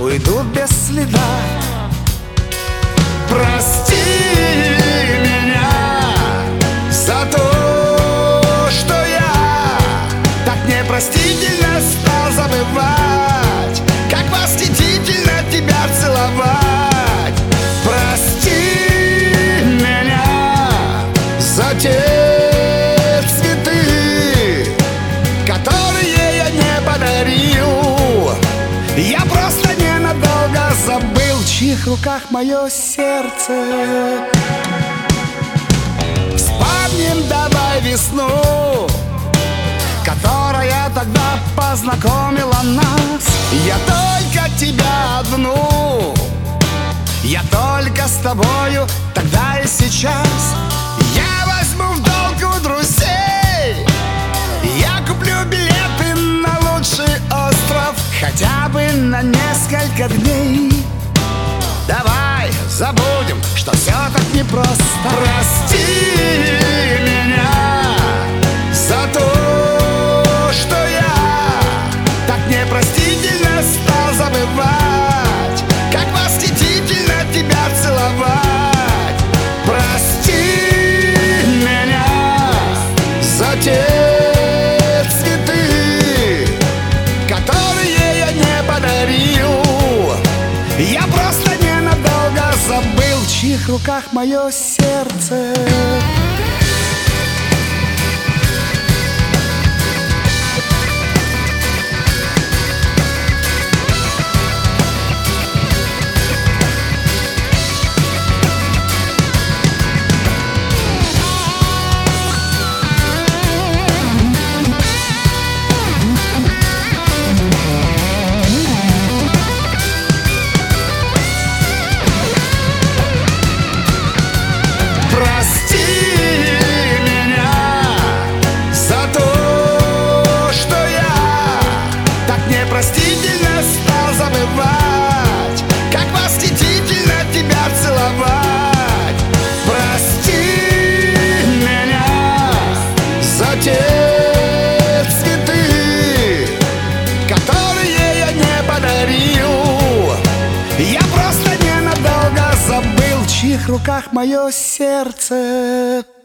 уйдут без следа. Прости меня за то, что я так непростительно стал забывать, как восхитительно тебя целовать. Прости меня за те цветы, которые я не подарил. Я просто ненадолго забыл, в чьих руках мое сердце. Вспомним давай весну, которая тогда познакомила нас. Я только тебя одну, я только с тобою, тогда и сейчас. Я возьму в долг у друзей, я куплю билеты на лучший остров, хотя бы на несколько дней. Давай забудем, что все так непросто. Прости меня за то, что я так непростительно стал забывать, как восхитительно тебя целовать. Прости меня за те цветы, которые я не подарил. Я просто ненадолго забыл, в чьих руках мое сердце. Простительно стал забывать, как восхитительно тебя целовать. Прости меня за те цветы, которые я не подарил. Я просто ненадолго забыл, в чьих руках мое сердце.